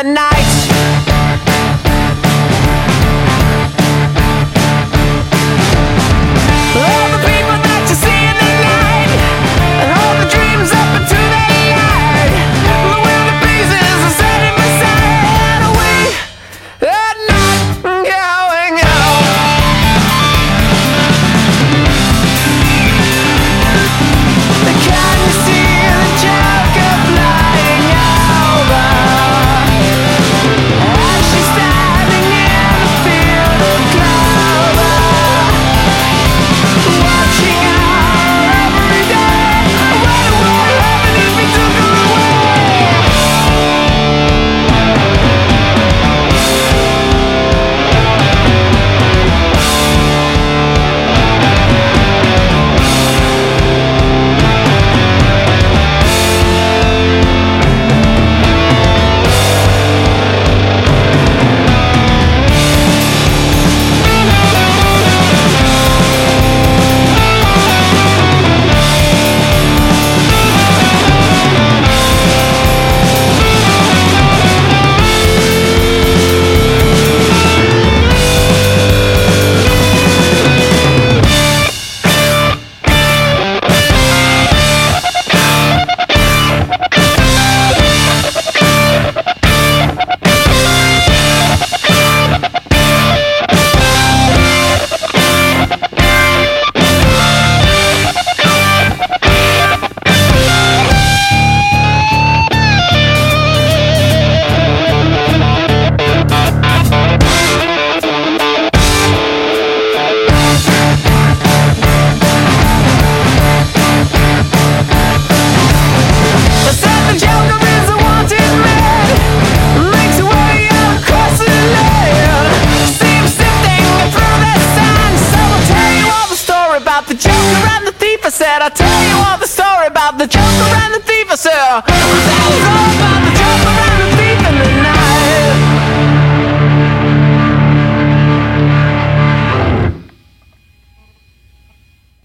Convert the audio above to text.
night. All the people that you see in the night, and all the dreams up into the light, the wilder pieces are setting beside. We are not going home. Can you see the Joker flying over? As she's standing in the field of clover, watching her every day. What would happen if we took her about the Joker and the thief. I said, I'll tell you all the story about the Joker and the thief. I said,